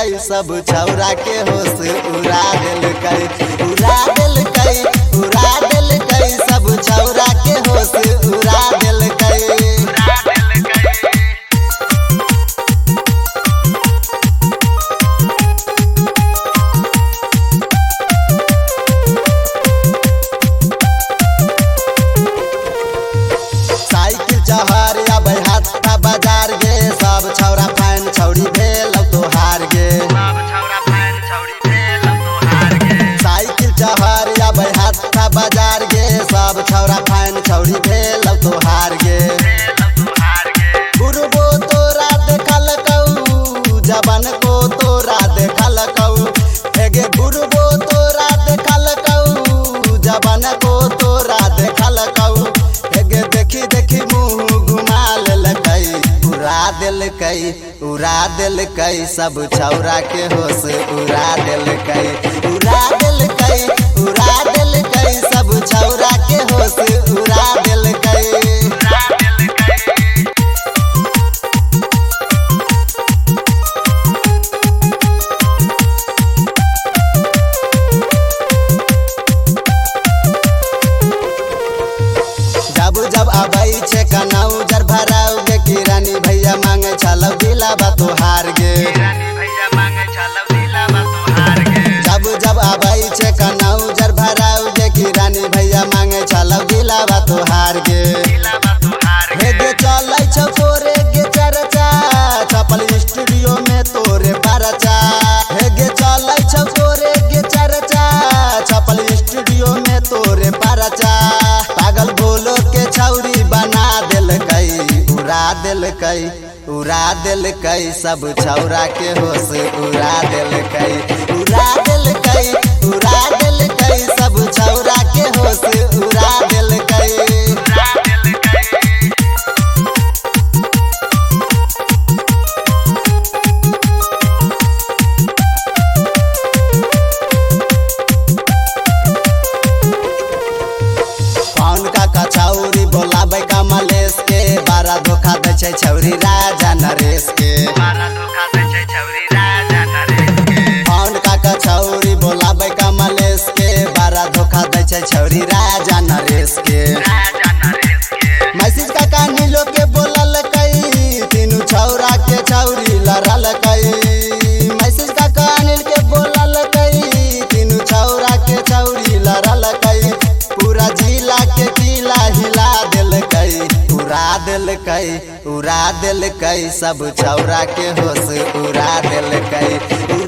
कई सब छौरा के होश उड़ा दिल कई उड़ा दिल कई उड़ा दिल कई सब छौरा के होश उड़ा दिल कई। साइकिल चहर या बैहात का बाजार गे सब छौरा फैन छौरी भेल तो हार गे। साइकिल चहर या बैहात का बाजार गे सब छौरा फैन छौरी भेल तो हार गे। गुरुबो तोरा देखल कऊ जबन को तोरा देखल कऊ हेगे गुरुबो तोरा देखल कऊ जबन को तोरा देखल कऊ हेगे देखी देखी मुँह घुमा लेल कई उड़ा दिल कई सब छौरा के होश उड़ा दिल कई उड़ा दिल कई उड़ा दिल कई सब छौरा के होश उड़ा दिल कई। जब जब आबै छे कनाऊ जर भराऊ गे किरानी भैया मांगे छलौ दिलाबा तोहार गे। जब जब आबै छे कनाऊ जर भराऊ गे किरानी भैया मांगे छलौ दिलाबा तोहार गे। हे गे चलै छौ तोरे गे चर्चा छपल स्टूडियो में तोरे परचा हे गे चलै छौ तोरे गे चर्चा छपल स्टूडियो में तोरे परचा पागल बोलो के छौरी बना दिल कई उड़ा दिल कई सब छौरा के होश उड़ा दिल कई उड़ा दिल कई उड़ा दिल कई सब छौरा के होश उड़ा दिल कई। कौन का कछौरी बोलाबै कमलेश के बारा धोखा दै छै छौरी राजा नरेश के। कौन का कछौरी बोलाबै कमलेश के बारा धोखा दै छै छौरी राजा नरेश के। मैसेज का नीलो के बोलल कई तीनू छौरा के छौरी लड़ल कई मैसेज का नील के बोलल कई तीनू छौरा के छौरी लड़ल कई पूरा जिला के किला हिला दिल कई उड़ा दिल कई सब छौरा के होश उड़ा दिल कई।